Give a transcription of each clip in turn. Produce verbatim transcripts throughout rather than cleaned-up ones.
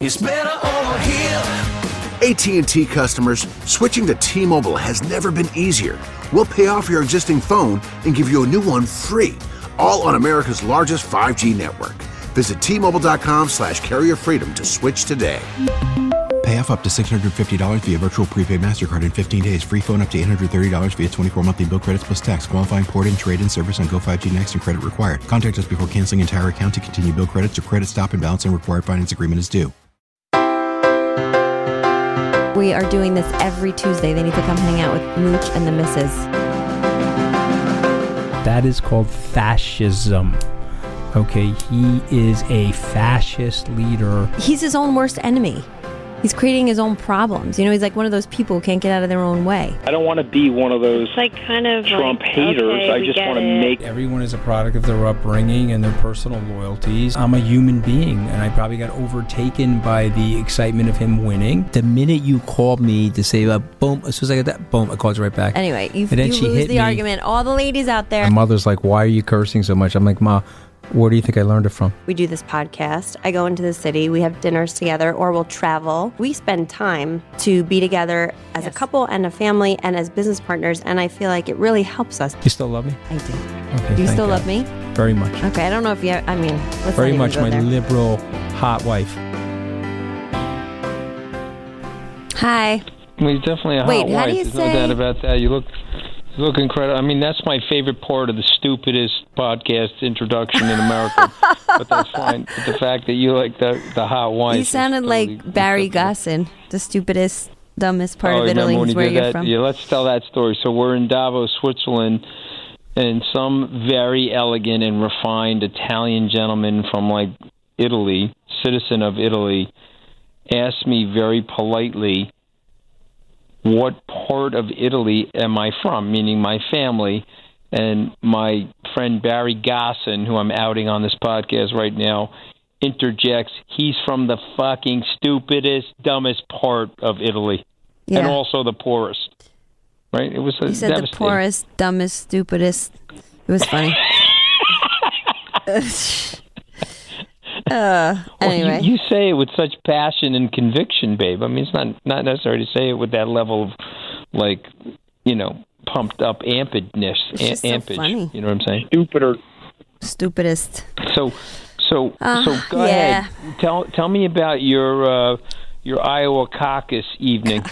It's better over here. A T and T customers, switching to T-Mobile has never been easier. We'll pay off your existing phone and give you a new one free, all on America's largest five G network. Visit T-Mobile.com slash carrier freedom to switch today. Pay off up to six hundred fifty dollars via virtual prepaid MasterCard in fifteen days. Free phone up to eight hundred thirty dollars via twenty-four monthly bill credits plus tax. Qualifying port and trade-in service on Go five G Next and credit required. Contact us before canceling entire account to continue bill credits or credit stop and balance and required finance agreement is due. We are doing this every Tuesday. They need to come hang out with Mooch and the missus. That is called fascism. Okay, he is a fascist leader. He's his own worst enemy. He's creating his own problems. You know, he's like one of those people who can't get out of their own way. I don't want to be one of those like kind of Trump like, haters. Okay, I just want to it. make... Everyone is a product of their upbringing and their personal loyalties. I'm a human being, and I probably got overtaken by the excitement of him winning. The minute you called me to say, uh, boom, as soon as I got that, boom, I called you right back. Anyway, you, and then you she lose hit the me. argument. All the ladies out there. My mother's like, why are you cursing so much? I'm like, Ma, where do you think I learned it from? We do this podcast. I go into the city. We have dinners together, or we'll travel. We spend time to be together as yes. a couple and a family and as business partners, and I feel like it really helps us. You still love me? I do. Okay, do you still God. love me? Very much. Okay, I don't know if you, I mean, let's Very not much even go my there. liberal, hot wife. Hi. Well, he's definitely a Wait, hot how wife. do you There's say- no doubt about that. You look... You look incredible. I mean, that's my favorite part of the stupidest podcast introduction in America. But that's fine. But the fact that you like the the hot wife. You sounded like totally Barry acceptable. Gossin, the stupidest, dumbest part oh, of Italy when is he where did you're that? from. Yeah, let's tell that story. So we're in Davos, Switzerland, and some very elegant and refined Italian gentleman from like Italy, citizen of Italy, asked me very politely, what part of Italy am I from, meaning my family. And my friend Barry Gossin, who I'm outing on this podcast right now, interjects, he's from the fucking stupidest, dumbest part of Italy. Yeah. And also the poorest. Right? It was He said the poorest, dumbest, stupidest. It was funny. uh, anyway. Well, you, you say it with such passion and conviction, babe. I mean, it's not, not necessary to say it with that level of, like, you know, pumped up ampedness. It's just am- so ampage. funny. You know what I'm saying? Stupider. Stupidest. So, so, Uh, so go yeah. ahead. Tell, tell me about your, uh, your Iowa caucus evening.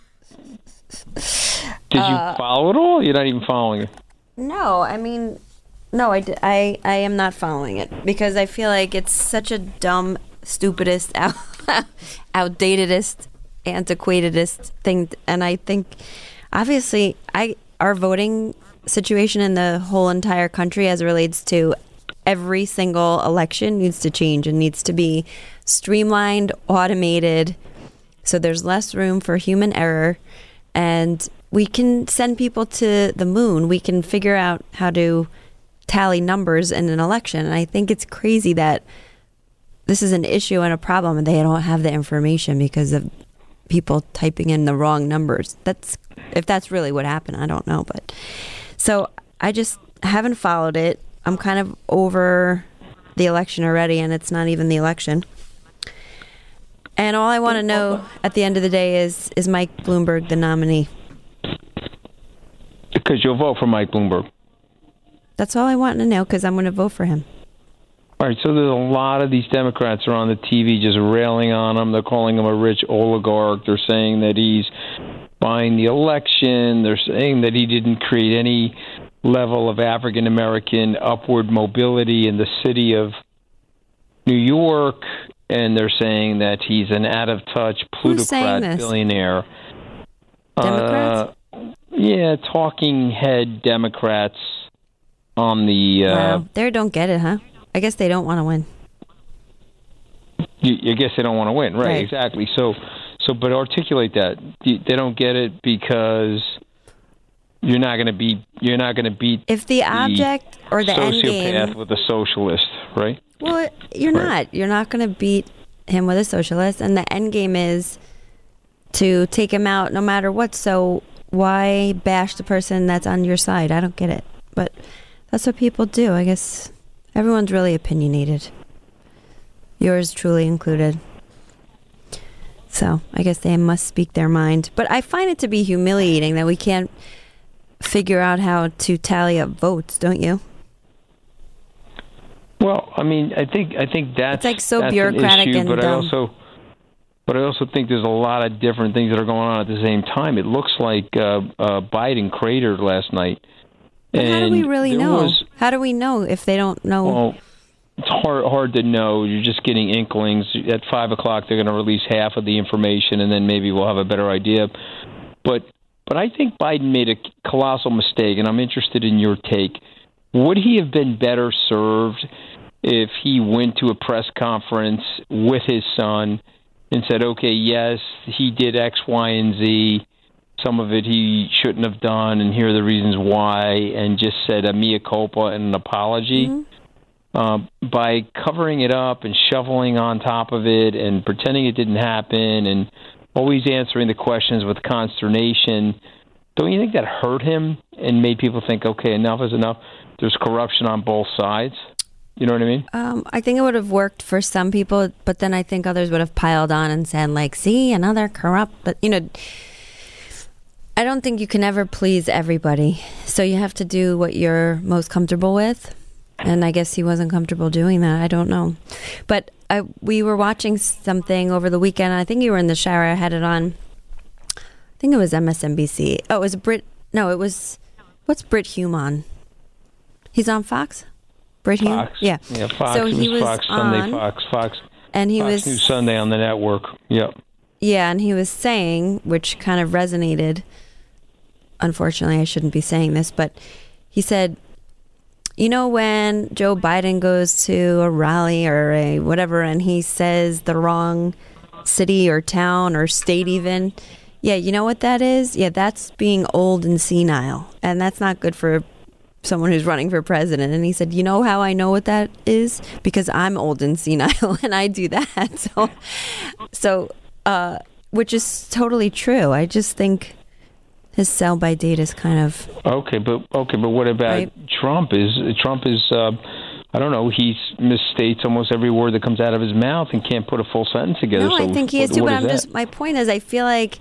Did Uh, you follow it all? You're not even following it. No, I mean, no, I, d- I, I am not following it because I feel like it's such a dumb, stupidest, out, outdatedest, antiquatedest thing. And I think, obviously, I our voting situation in the whole entire country as it relates to every single election needs to change and needs to be streamlined, automated, so there's less room for human error. And we can send people to the moon. We can figure out how to tally numbers in an election. And I think it's crazy that this is an issue and a problem and they don't have the information because of people typing in the wrong numbers. That's if that's really what happened, I don't know. But so I just haven't followed it. I'm kind of over the election already, and it's not even the election. And all I want to know at the end of the day is, is Mike Bloomberg the nominee? Because you'll vote for Mike Bloomberg. That's all I want to know, because I'm going to vote for him. All right, so there's a lot of these Democrats are on the T V just railing on him. They're calling him a rich oligarch. They're saying that he's buying the election. They're saying that he didn't create any level of African-American upward mobility in the city of New York. And they're saying that he's an out-of-touch plutocrat billionaire. Democrats? Uh, yeah, talking head Democrats on the... Uh, wow, they don't get it, huh? I guess they don't want to win. You, I guess they don't want to win, right? Right. Exactly. So, so, but articulate that. They don't get it because you're not going to beat. You're not going to beat. If the object or the end sociopath game with a socialist, right? Well, you're Right. not. You're not going to beat him with a socialist, and the end game is to take him out no matter what. So why bash the person that's on your side? I don't get it, but that's what people do. I guess everyone's really opinionated. Yours truly included. So I guess they must speak their mind. But I find it to be humiliating that we can't figure out how to tally up votes, don't you? Well, I mean, I think I think that's it's like so that's bureaucratic an issue, and but dumb. I also but I also think there's a lot of different things that are going on at the same time. It looks like uh, uh, Biden cratered last night. But and how do we really there know? Was, how do we know if they don't know? Well, it's hard hard to know. You're just getting inklings. At five o'clock, they're going to release half of the information, and then maybe we'll have a better idea. But but I think Biden made a colossal mistake, and I'm interested in your take. Would he have been better served if he went to a press conference with his son and said, okay, yes, he did X, Y, and Z. Some of it he shouldn't have done, and here are the reasons why, and just said a mea culpa and an apology. Mm-hmm. Uh, by covering it up and shoveling on top of it and pretending it didn't happen and always answering the questions with consternation, don't you think that hurt him and made people think, okay, enough is enough? There's corruption on both sides. You know what I mean? Um, I think it would have worked for some people, but then I think others would have piled on and said, like, see, another corrupt. But, you know, I don't think you can ever please everybody. So you have to do what you're most comfortable with. And I guess he wasn't comfortable doing that. I don't know. But I, we were watching something over the weekend. I think you were in the shower. I had it on. I think it was M S N B C. Oh, it was Brit. No, it was. What's Brit Hume on? He's on Fox? Brit Hume? Fox. Yeah. Yeah, Fox. So it he was was Fox, on, Sunday, Fox, Fox. And he Fox was. News Sunday on the network. Yep. Yeah, and he was saying, which kind of resonated. Unfortunately, I shouldn't be saying this, but he said, you know, when Joe Biden goes to a rally or a whatever and he says the wrong city or town or state even, yeah, you know what that is? Yeah, that's being old and senile. And that's not good for someone who's running for president. And he said, you know how I know what that is? Because I'm old and senile and I do that. So, so uh, which is totally true. I just think his sell-by date is kind of okay, but okay, but what about right? Trump? Is Trump is uh, I don't know. He misstates almost every word that comes out of his mouth and can't put a full sentence together. No, so I think he is what, too. what But is I'm that? just my point is I feel like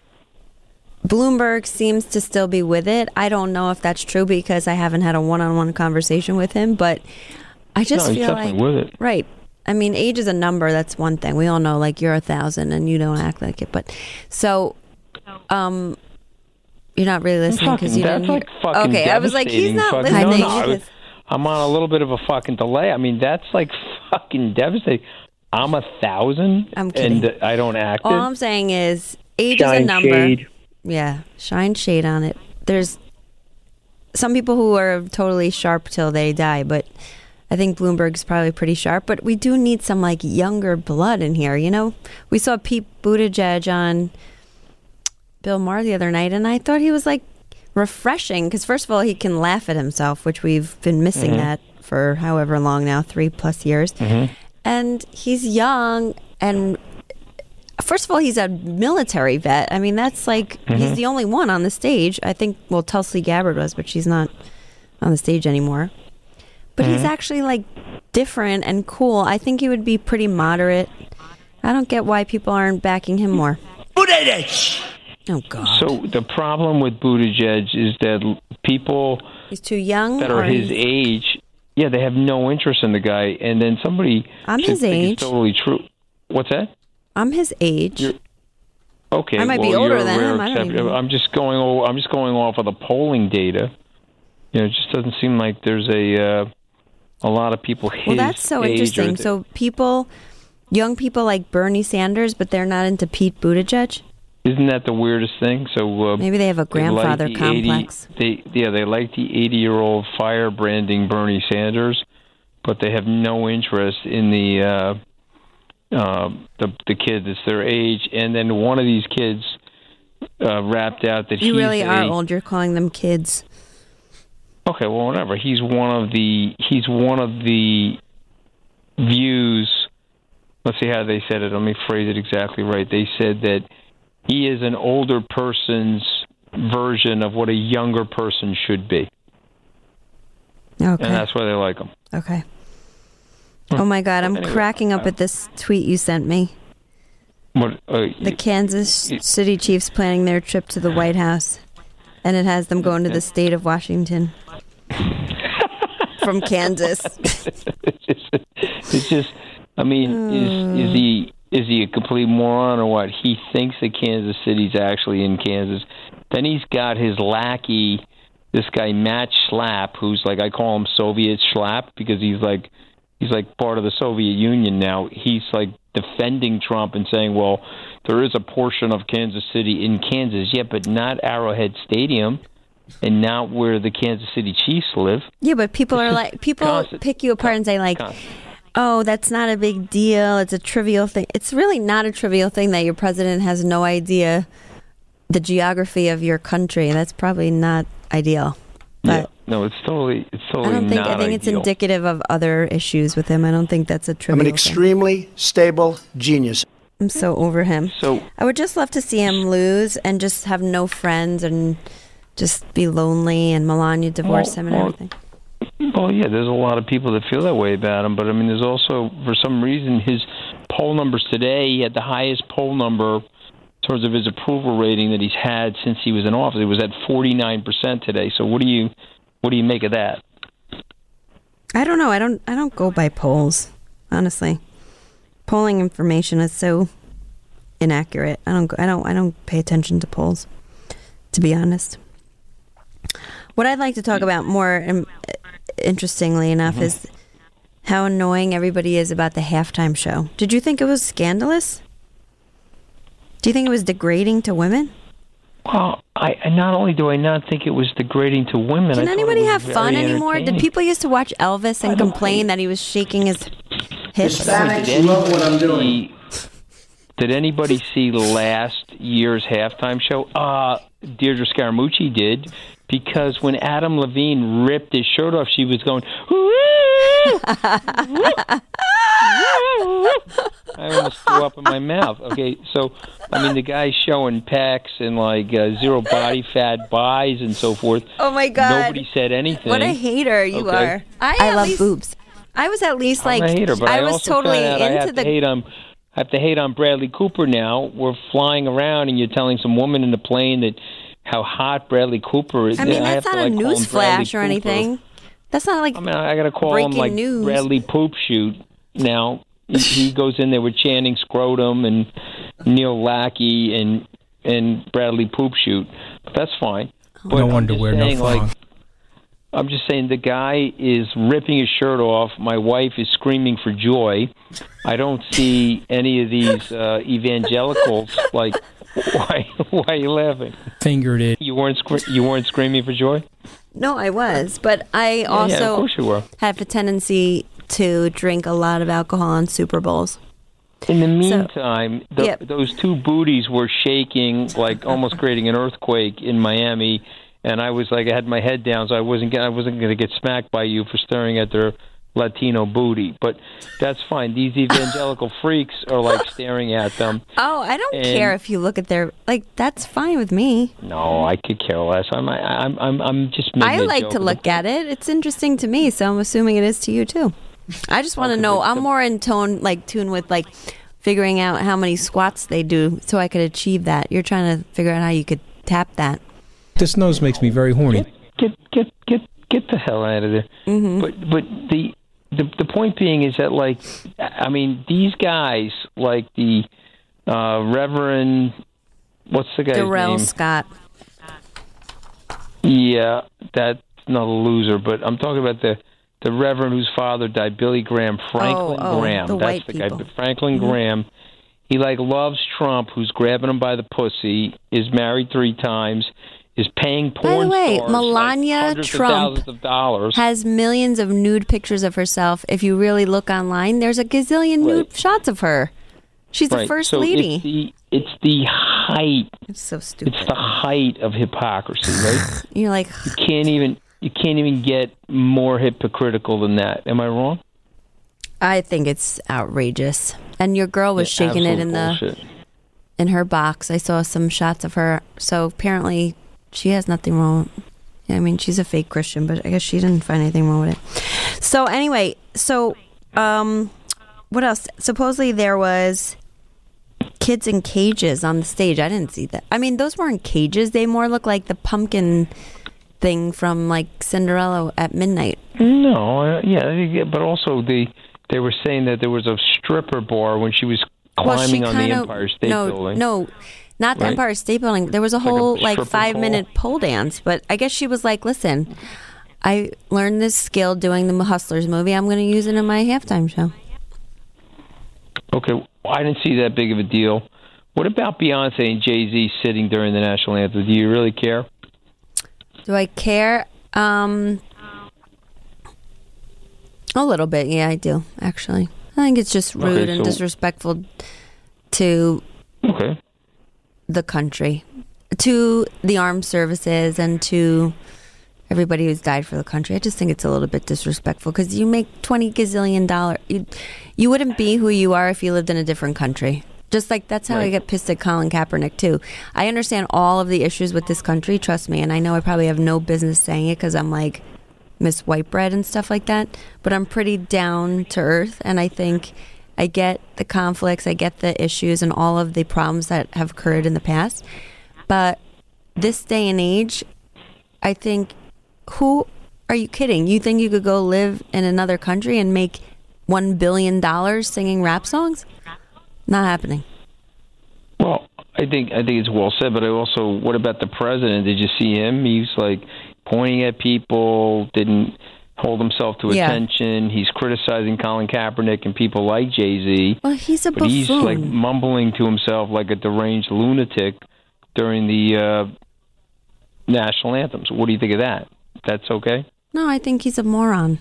Bloomberg seems to still be with it. I don't know if that's true because I haven't had a one-on-one conversation with him, but I just no, he's feel definitely like with it. Right. I mean, age is a number. That's one thing. We all know, like, you're a thousand and you don't act like it. But so, um, you're not really listening because you that's didn't like hear. fucking Okay, I was like, he's devastating not fucking- listening. No, no, I was, I'm on a little bit of a fucking delay. I mean, that's like fucking devastating. I'm a thousand, I'm kidding. and I don't act All it. I'm saying is, age Shine is a number. shade. Yeah, shine shade on it. There's some people who are totally sharp till they die, but I think Bloomberg's probably pretty sharp. But we do need some like younger blood in here. You know, we saw Pete Buttigieg on Bill Maher the other night, and I thought he was like refreshing because first of all, he can laugh at himself, which we've been missing Mm-hmm. that for however long now, three plus years. Mm-hmm. And he's young and. First of all, he's a military vet. I mean, that's like, Mm-hmm. he's the only one on the stage. I think, well, Tulsi Gabbard was, but she's not on the stage anymore. But Mm-hmm. he's actually like different and cool. I think he would be pretty moderate. I don't get why people aren't backing him more. Oh, God. So the problem with Buttigieg is that people He's too young? that are or his he's- age, yeah, they have no interest in the guy. And then somebody I'm should his think age. it's totally true. What's that? I'm his age. You're- Okay, I might well, be older you're a than rare him. I don't exception. even know. I'm just going. o- I'm just going off of the polling data. You know, it just doesn't seem like there's a uh, a lot of people his Well, that's so age or interesting. th- So people, young people like Bernie Sanders, but they're not into Pete Buttigieg? Isn't that the weirdest thing? So uh, Maybe they have a they like grandfather the complex. eighty, they yeah, they like the eighty-year-old firebranding Bernie Sanders, but they have no interest in the uh, uh, the the kid that's their age. And then one of these kids uh, rapped out that You he's really are a, old. You're calling them kids. Okay, well, whatever. He's one of the he's one of the views. Let's see how they said it. Let me phrase it exactly right. They said that he is an older person's version of what a younger person should be, Okay. and that's why they like him. Okay. Oh my God, I'm Anyway, cracking up uh, at this tweet you sent me. What, uh, The Kansas City Chiefs planning their trip to the White House, and it has them going to the state of Washington from Kansas. it's, just, it's just, I mean, is is he is he a complete moron or what? He thinks that Kansas City's actually in Kansas. Then he's got his lackey, this guy Matt Schlapp, who's like, I call him Soviet Schlapp because he's like he's like part of the Soviet Union now. He's like defending Trump and saying, well, there is a portion of Kansas City in Kansas, yeah, but not Arrowhead Stadium and not where the Kansas City Chiefs live. Yeah, but people are like, people Constant, pick you apart and say like, constant. oh, that's not a big deal. It's a trivial thing. It's really not a trivial thing that your president has no idea the geography of your country. That's probably not ideal. But Yeah, no, it's totally, it's totally I don't think. not I think it's ideal. indicative of other issues with him. I don't think that's a I'm trivial an thing. extremely stable genius. I'm so over him. So I would just love to see him lose and just have no friends and just be lonely and Melania divorce Well, him and well, everything. Well, yeah, there's a lot of people that feel that way about him, but I mean, there's also, for some reason, his poll numbers today, he had the highest poll number in terms of his approval rating that he's had since he was in office. It was at forty-nine percent today. So what do you, what do you make of that? I don't know. I don't. I don't go by polls. Honestly, polling information is so inaccurate. I don't. go- I don't. I don't pay attention to polls. To be honest, what I'd like to talk about more, um, interestingly enough, Mm-hmm. is how annoying everybody is about the halftime show. Did you think it was scandalous? Do you think it was degrading to women? Well, I and not only do I not think it was degrading to women. I Can thought anybody it was have fun very anymore? Did entertaining. people used to watch Elvis and complain that he was shaking his hips? Hispanics Did love what I'm anybody doing. see- Did anybody see last year's halftime show? Uh, Deirdre Scaramucci did, because when Adam Levine ripped his shirt off, she was going, "Woo! Woo! Woo!" I almost threw up in my mouth. Okay, so, I mean, the guy's showing pecs and, like, uh, zero body fat buys and so forth. Oh, my God. Nobody said anything. What a hater you Okay. are. I, at love least- boobs. I was at least like, I'm a hater, but I I, was also totally found out I into have the. to hate on, I have to hate on Bradley Cooper now. We're flying around, and you're telling some woman in the plane that how hot Bradley Cooper is. I mean, have that's to, not a like, call him news flash Bradley or anything. Cooper. That's not like I mean, I got to call him breaking like news. Bradley Poop Shoot now. He, he goes in there with Channing Scrotum and Neil Lackey and and Bradley Poop Shoot. But that's fine. But No I'm wonder just we're no saying, thong. like, I'm just saying the guy is ripping his shirt off. My wife is screaming for joy. I don't see any of these uh, evangelicals like. Why? Why are you laughing? Fingered it. You weren't scre- you weren't screaming for joy. No, I was, but I yeah, also of course you were. have a tendency to drink a lot of alcohol on Super Bowls. In the meantime, the, Yep. those two booties were shaking, like almost creating an earthquake in Miami, and I was like, I had my head down, so I wasn't, get- I wasn't going to get smacked by you for staring at their Latino booty. But that's fine. These evangelical freaks are like staring at them. Oh, I don't And- care if you look at their like. That's fine with me. No, I could care less. I'm, I, I'm, I'm, I'm just. Making I a like joke to of look the- at it. It's interesting to me, so I'm assuming it is to you too. I just want to know. I'm more in tone, like tune with like figuring out how many squats they do, so I could achieve that. You're trying to figure out how you could tap that. This nose makes me very horny. Get, get, get, get the hell out of there. Mm-hmm. But, but the. The the point being is that, like, I mean, these guys, like the uh, Reverend, what's the guy's Darrell name? Scott. Yeah, that's not a loser, but I'm talking about the the Reverend whose father died, Billy Graham, Franklin Oh, oh, Graham. the That's white the people. guy, Franklin Mm-hmm. Graham. He like loves Trump, who's grabbing him by the pussy, is married three times, is paying porn By the way, stars Melania like hundreds Trump of thousands of dollars. Has millions of nude pictures of herself. If you really look online, there's a gazillion nude Right. shots of her. She's the Right. first so lady. It's the, it's the height. It's so stupid. It's the height of hypocrisy, right? You're like, you can't even you can't even get more hypocritical than that. Am I wrong? I think it's outrageous. And your girl was Yeah, shaking it in absolute the bullshit. in her box. I saw some shots of her. So apparently, she has nothing wrong. I mean, she's a fake Christian, but I guess she didn't find anything wrong with it. So anyway, so um, what else? Supposedly there was kids in cages on the stage. I didn't see that. I mean, those weren't cages. They more look like the pumpkin thing from like Cinderella at midnight. No, uh, yeah, but also the they were saying that there was a stripper bar when she was climbing well, she on the kinda, Empire State no, Building. No, not the right? Empire State Building. There was a whole like, a like five pole? minute pole dance, but I guess she was like, "Listen, I learned this skill doing the Hustlers movie. I'm going to use it in my halftime show." Okay, well, I didn't see that big of a deal. What about Beyonce and Jay-Z sitting during the national anthem? Do you really care? Do I care? Um, a little bit, yeah, I do, actually. I think it's just rude okay, and so, disrespectful to okay. the country, to the armed services, and to everybody who's died for the country. I just think it's a little bit disrespectful because you make twenty gazillion dollars. You, you wouldn't be who you are if you lived in a different country. Just like that's how right. I get pissed at Colin Kaepernick, too. I understand all of the issues with this country, trust me, and I know I probably have no business saying it because I'm like Miss White Bread and stuff like that, but I'm pretty down to earth, and I think I get the conflicts, I get the issues and all of the problems that have occurred in the past, but this day and age, I think, who are you kidding? You think you could go live in another country and make one billion dollars singing rap songs? Not happening. Well, I think I think it's well said, but I also, what about the president? Did you see him? He's like pointing at people, didn't hold himself to yeah. attention. He's criticizing Colin Kaepernick and people like Jay-Z. Well, he's a but buffoon. He's like mumbling to himself like a deranged lunatic during the uh, national anthems. What do you think of that? That's okay? No, I think he's a moron.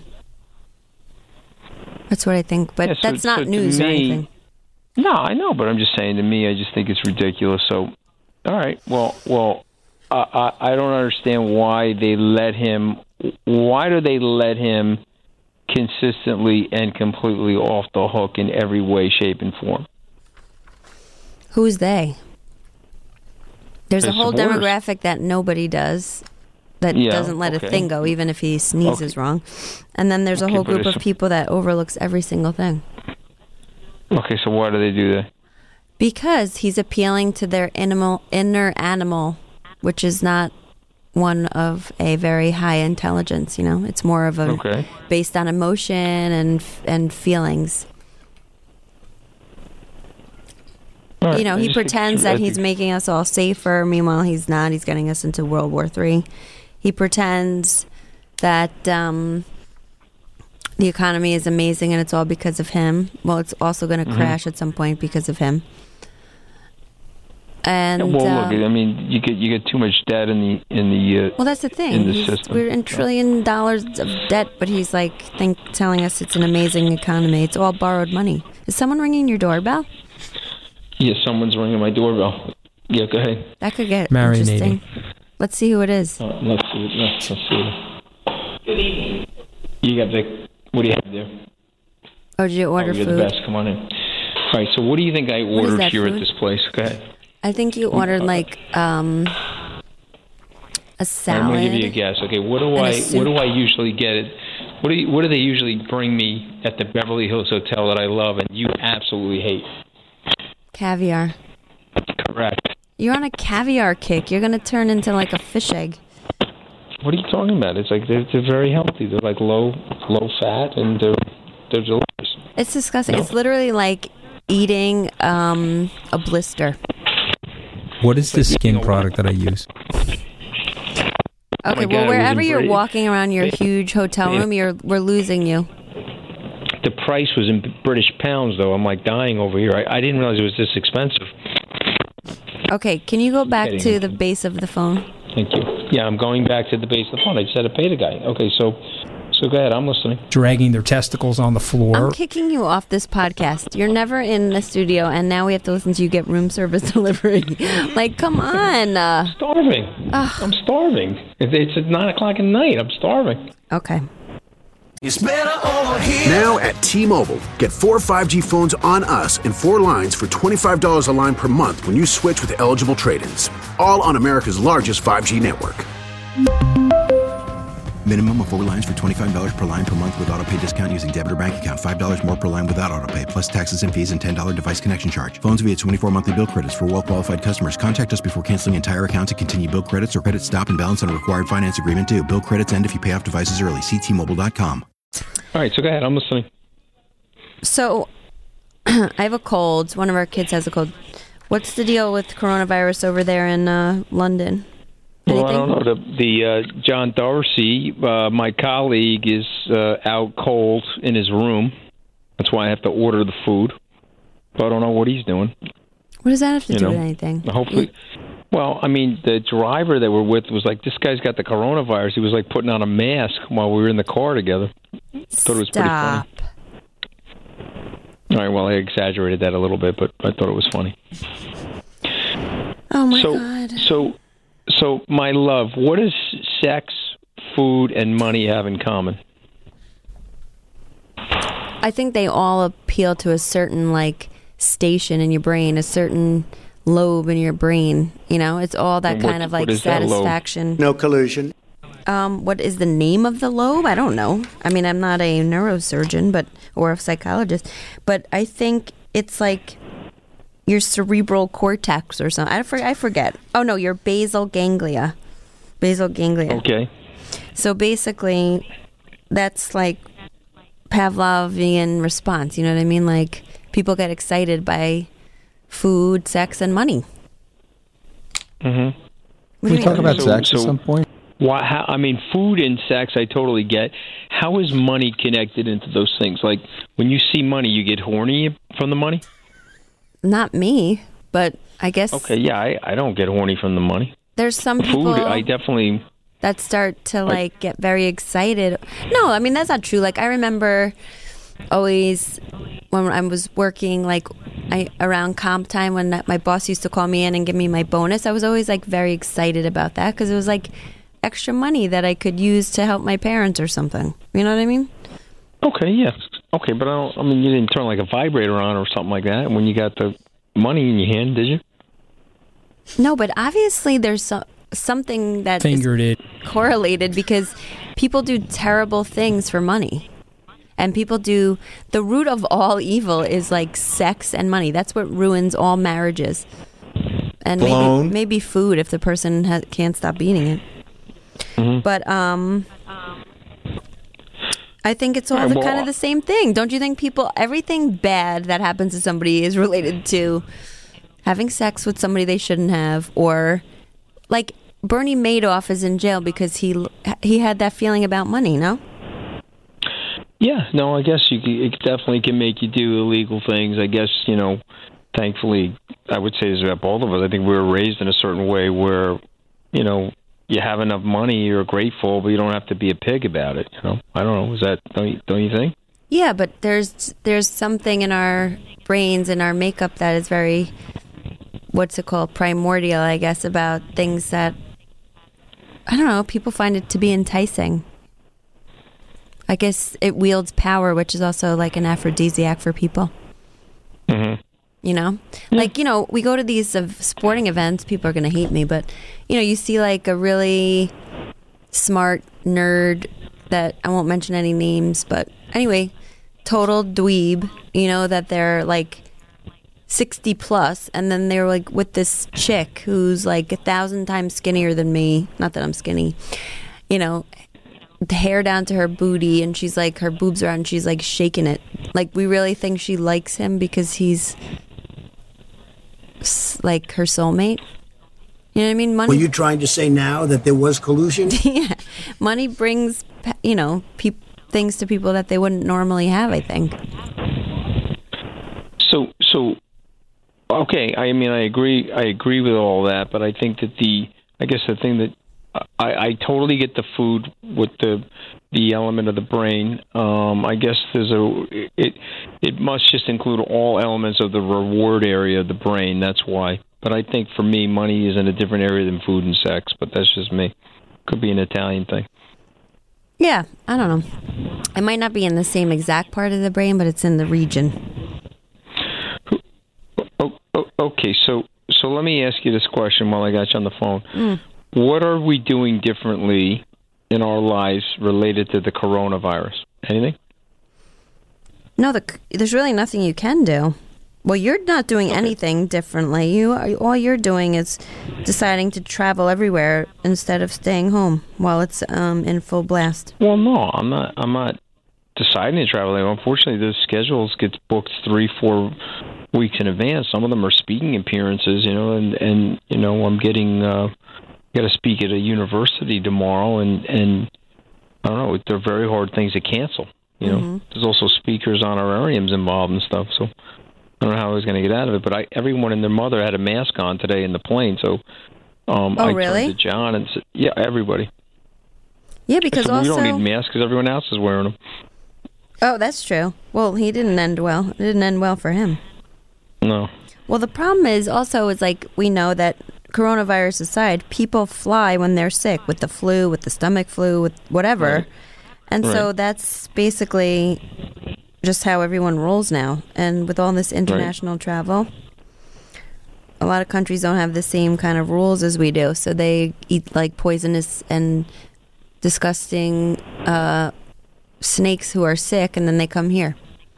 That's what I think, but yeah, so, that's not so news me, or anything. No, I know, but I'm just saying, to me, I just think it's ridiculous. So, all right, well, well, I, I, I don't understand why they let him. Why do they let him consistently and completely off the hook in every way, shape, and form? Who's they? There's His a whole supporters. demographic that nobody does, that Yeah, doesn't let okay. a thing go, even if he sneezes Okay. wrong. And then there's a Okay, whole but group it's- of people that overlooks every single thing. Okay, so why do they do that? Because he's appealing to their animal, inner animal, which is not one of a very high intelligence, you know? It's more of a Okay. based on emotion and and feelings. All right, You know, I he just think pretends it's- that I he's think- making us all safer. Meanwhile, he's not. He's getting us into World War Three. He pretends that um, the economy is amazing and it's all because of him. Well, it's also going to Mm-hmm. crash at some point because of him. And Yeah, well, um, look, I mean, you get you get too much debt in the in the. Uh, well, that's the thing. in the He's- system. We're in trillion dollars of debt, but he's like think telling us it's an amazing economy. It's all borrowed money. Is someone ringing your doorbell? yeah, someone's ringing my doorbell. Yeah, go ahead. That could get Marinating. interesting. Let's see who it is. Uh, let's see. Let's, let's see. Good evening. You got the. What do you have there? Oh, did you order oh, you're food? the best. Come on in. All right. So, what do you think I What is ordered that here food? at this place? Go ahead. I think you ordered like um, a salad. I'm gonna give you a guess. Okay. What do and a I? soup. What do I usually get? It. What do you, What do they usually bring me at the Beverly Hills Hotel that I love and you absolutely hate? Caviar. Correct. You're on a caviar kick. You're gonna turn into like a fish egg. What are you talking about? It's like they're, they're very healthy. They're like low low fat and they're they're delicious. It's disgusting. No. It's literally like eating um, a blister. What is the skin product that I use? Okay, my well, God, it was wherever in you're Brit- walking around your huge hotel room, you're we're losing you. The price was in British pounds, though. I'm like dying over here. I, I didn't realize it was this expensive. Okay, can you go back to Kidding. the base of the phone? Thank you. Yeah, I'm going back to the base of the phone. I just had to pay the guy. Okay, so so go ahead. I'm listening. Dragging their testicles on the floor. I'm kicking you off this podcast. You're never in the studio, and now we have to listen to you get room service delivery. Like, come on. Uh, Starving. I'm starving. It's, it's at nine o'clock at night. I'm starving. okay. It's better over here. Now at T-Mobile, get four five G phones on us and four lines for twenty-five dollars a line per month when you switch with eligible trade-ins. All on America's largest five G network. Minimum of four lines for twenty-five dollars per line per month with auto pay discount using debit or bank account. five dollars more per line without auto pay, plus taxes and fees and ten dollars device connection charge. Phones via twenty-four monthly bill credits for well-qualified customers. Contact us before canceling entire account to continue bill credits or credit stop and balance on a required finance agreement due. Bill credits end if you pay off devices early. See T Mobile dot com. All right, so go ahead. I'm listening. So, I have a cold. One of our kids has a cold. What's the deal with coronavirus over there in uh, London? Anything? Well, I don't know. The, the uh, John Darcy, uh, my colleague, is uh, out cold in his room. That's why I have to order the food. But I don't know what he's doing. What does that have to you do know? with anything? Hopefully. Well, I mean, the driver that we're with was like, this guy's got the coronavirus. He was like putting on a mask while we were in the car together. Thought it was Stop. pretty funny. All right, well, I exaggerated that a little bit, but I thought it was funny. Oh, my so, God. So, so, my love, what does sex, food, and money have in common? I think they all appeal to a certain, like, station in your brain, a certain lobe in your brain. You know, it's all that And what- kind of, like, what is that lobe? satisfaction. No collusion. Um, what is the name of the lobe? I don't know. I mean, I'm not a neurosurgeon, but or a psychologist, but I think it's like your cerebral cortex or something. I, for, I forget. Oh no, your basal ganglia. Basal ganglia. Okay. So basically, that's like Pavlovian response. You know what I mean? Like people get excited by food, sex, and money. Mm-hmm. What Can do we you talk mean? about So- sex so- at some point? Why? How, I mean, food and sex, I totally get. How is money connected into those things? Like, when you see money, you get horny from the money? Not me, but I guess Okay, yeah, I, I don't get horny from the money. there's some people Food, I definitely... that start to like get very excited. No, I mean that's not true. Like I remember always when I was working like I around comp time when my boss used to call me in and give me my bonus. I was always like very excited about that because it was like extra money that I could use to help my parents or something. You know what I mean? Okay, yeah. Okay, but I don't... I mean, you didn't turn like a vibrator on or something like that when you got the money in your hand, did you? No, but obviously there's so, something that is Fingered it. correlated because people do terrible things for money. And people do, the root of all evil is like sex and money. That's what ruins all marriages. And Blown. maybe maybe food if the person ha- can't stop eating it. Mm-hmm. But um, I think it's all All right, the, well, kind of the same thing. Don't you think people, everything bad that happens to somebody is related to having sex with somebody they shouldn't have, or like Bernie Madoff is in jail because he he had that feeling about money, no? Yeah, no, I guess you can, it definitely can make you do illegal things. I guess, you know, thankfully, I would say this about both of us. I think we were raised in a certain way where, you know, you have enough money, you're grateful, but you don't have to be a pig about it. You know, I don't know. Is that don't you, don't you think? Yeah, but there's there's something in our brains and our makeup that is very, what's it called, primordial, I guess, about things that, I don't know, people find it to be enticing. I guess it wields power, which is also like an aphrodisiac for people. Mm-hmm. You know, like, you know, we go to these uh, sporting events. People are going to hate me, but, you know, you see like a really smart nerd that I won't mention any names, but anyway, total dweeb, you know, that they're like sixty plus. And then they're like with this chick who's like a thousand times skinnier than me. Not that I'm skinny, you know, the hair down to her booty. And she's like, her boobs are out and she's like shaking it. Like, we really think she likes him because he's like her soulmate. You know what I mean? Money. Were you trying to say now that there was collusion? Yeah, money brings, you know, peop things to people that they wouldn't normally have, I think. So, so, okay. I mean, I agree. I agree with all that, but I think that the, I guess the thing that I, I totally get the food with the the element of the brain. Um, I guess there's a it it must just include all elements of the reward area of the brain. That's why. But I think for me, money is in a different area than food and sex. But that's just me. Could be an Italian thing. Yeah, I don't know. It might not be in the same exact part of the brain, but it's in the region. Oh, oh, okay, so so let me ask you this question while I got you on the phone. Mm. What are we doing differently in our lives related to the coronavirus? Anything? No, the, there's really nothing you can do. Well, you're not doing Okay. anything differently. You are, all you're doing is deciding to travel everywhere instead of staying home while it's um, in full blast. Well, no, I'm not. I'm not deciding to travel. Unfortunately, those schedules get booked three, four weeks in advance. Some of them are speaking appearances, you know, and and you know, I'm getting uh, got to speak at a university tomorrow, and and I don't know, they're very hard things to cancel. You know, Mm-hmm. there's also speakers honorariums involved and stuff. So I don't know how I was going to get out of it. But I, everyone and their mother had a mask on today in the plane. So um, Oh, I really? turned to John and said, "Yeah, everybody." Yeah, I because said, well, also... we don't need masks because everyone else is wearing them. Oh, that's true. Well, he didn't end well. It didn't end well for him. No. Well, the problem is also is like we know that coronavirus aside, people fly when they're sick with the flu, with the stomach flu, with whatever. Right. And so Right. that's basically just how everyone rolls now. And with all this international travel, a lot of countries don't have the same kind of rules as we do. So they eat like poisonous and disgusting uh, snakes who are sick, and then they come here.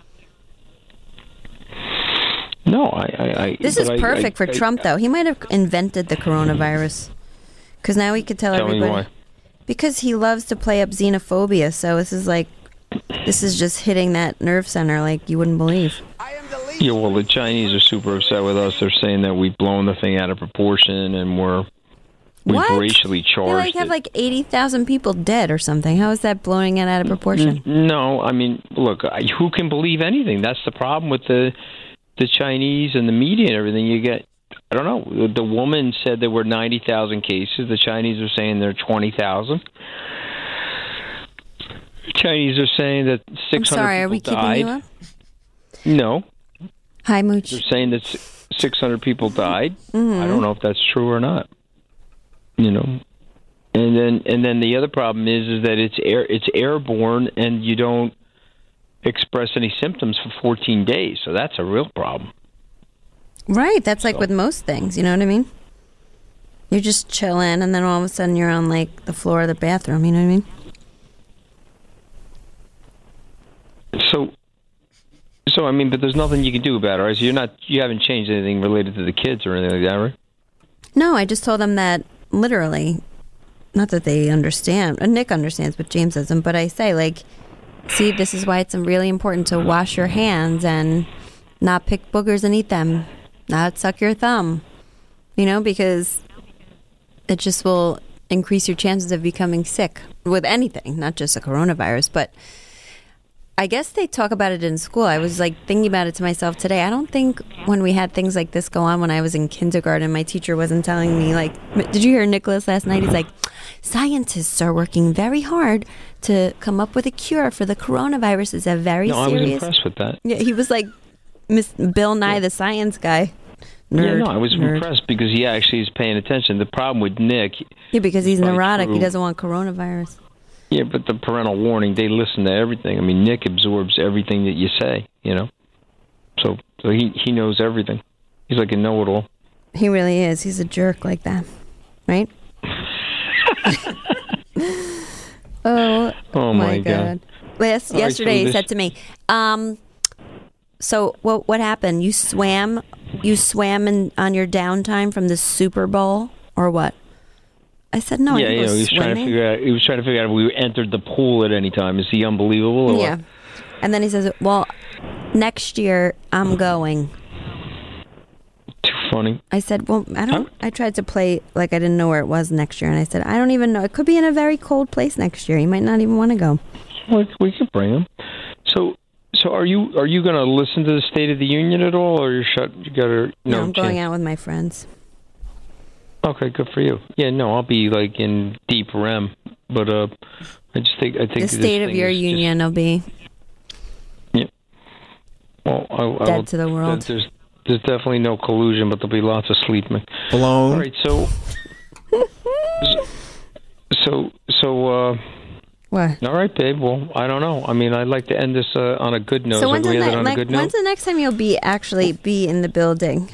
No, I. I, I This but is I- perfect I- for I- Trump, though. He might have invented the coronavirus. Because now he could tell, Tell me everybody. why. Because he loves to play up xenophobia. So this is like, this is just hitting that nerve center like you wouldn't believe. Yeah, well, the Chinese are super upset with us. They're saying that we've blown the thing out of proportion and we're we've What? racially They charged. like have it. like eighty thousand people dead or something. How is that blowing it out of proportion? No, I mean, look, I- who can believe anything? That's the problem with the the Chinese and the media and everything. You get, I don't know. The woman said there were ninety thousand cases. The Chinese are saying there are twenty thousand. Chinese are saying that I'm six hundred sorry, are we people keeping died. you up? No, Hi, Mooch. they're saying that six hundred people died. Mm-hmm. I don't know if that's true or not. You know, and then and then the other problem is is that it's air it's airborne and you don't express any symptoms for fourteen days. So that's a real problem. Right, that's like with most things, you know what I mean? You're just chilling, and then all of a sudden you're on like the floor of the bathroom, you know what I mean? So, so I mean, but there's nothing you can do about it, right? So you're not, you haven't changed anything related to the kids or anything like that, right? No, I just told them that literally, not that they understand, uh, Nick understands, but James doesn't, but I say, like, see, this is why it's really important to wash your hands and not pick boogers and eat them, not suck your thumb, you know, because it just will increase your chances of becoming sick with anything, not just a coronavirus, but I guess they talk about it in school. I was like thinking about it to myself today. I don't think when we had things like this go on when I was in kindergarten, my teacher wasn't telling me like, did you hear Nicholas last night? He's like, scientists are working very hard to come up with a cure for the coronavirus. It's a very No, I was serious. impressed with that. Yeah, he was like Miss Bill Nye, the science guy. Nerd, yeah, no, I was nerd. impressed because he actually is paying attention. The problem with Nick, Yeah, because he's Probably neurotic. He true. doesn't want coronavirus. yeah, but the parental warning, they listen to everything. I mean, Nick absorbs everything that you say, you know. So, so he he knows everything. He's like a know-it-all. He really is. He's a jerk like that, right? oh, Oh my God. Last, All right, yesterday so he this- said to me, um, so what what happened? You swam you swam in, on your downtime from the Super Bowl or what? I said no. I yeah, didn't you go know, he was trying to swimming." figure out. He was trying to figure out if we entered the pool at any time. Is he unbelievable? Or Yeah. What? And then he says, well, next year I'm going. Too funny. I said, well, I don't, I tried to play like I didn't know where it was next year. And I said, I don't even know. It could be in a very cold place next year. You might not even want to go. We, we could bring him. So, so are you are you going to listen to the State of the Union at all, or you're shut? You got to No, no. I'm going chance? out with my friends. Okay, good for you. Yeah, no, I'll be like in deep R E M, but uh, I just think I think The this State of thing your is just- Union will be yeah. Well, I, I dead will, to the world. There's there's definitely no collusion, but there'll be lots of sleeping. Blown. All right, so so so. uh What? All right, babe. Well, I don't know. I mean, I'd like to end this uh, on a good note. So Like, when's the, we ended ne- on a like, good note? when's the next time you'll be actually be in the building?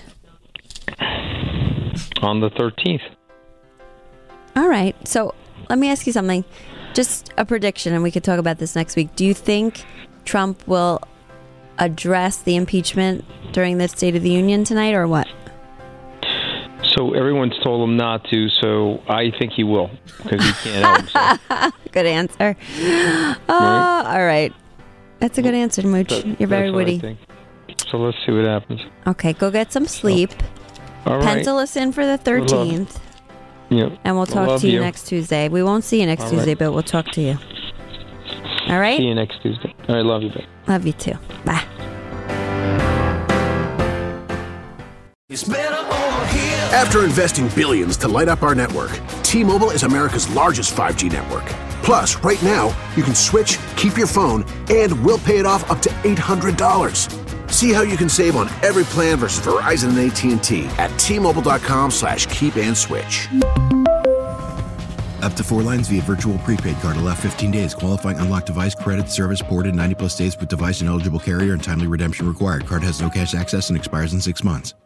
On the thirteenth. All right. So let me ask you something. Just a prediction, and we could talk about this next week. Do you think Trump will address the impeachment during the State of the Union tonight, or what? So everyone's told him not to, so I think he will, because he can't help himself. Good answer. Uh, Right? All right. That's a good answer, Mooch. That- You're very that's what I witty. think. So let's see what happens. Okay, go get some sleep. All right. Pencil us in for the thirteenth, Yep. and we'll I talk love to you, you. next Tuesday. We won't see you next All Tuesday, right. but we'll talk to you. All right? See you next Tuesday. All right, love you, babe. Love you too. Bye. It's better over here. After investing billions to light up our network, T-Mobile is America's largest five G network. Plus, right now, you can switch, keep your phone, and we'll pay it off up to eight hundred dollars. See how you can save on every plan versus Verizon and A T and T at T-Mobile.com slash keep and switch. Up to four lines via virtual prepaid card. Allow fifteen days. Qualifying unlocked device credit service ported ninety plus days with device and eligible carrier and timely redemption required. Card has no cash access and expires in six months.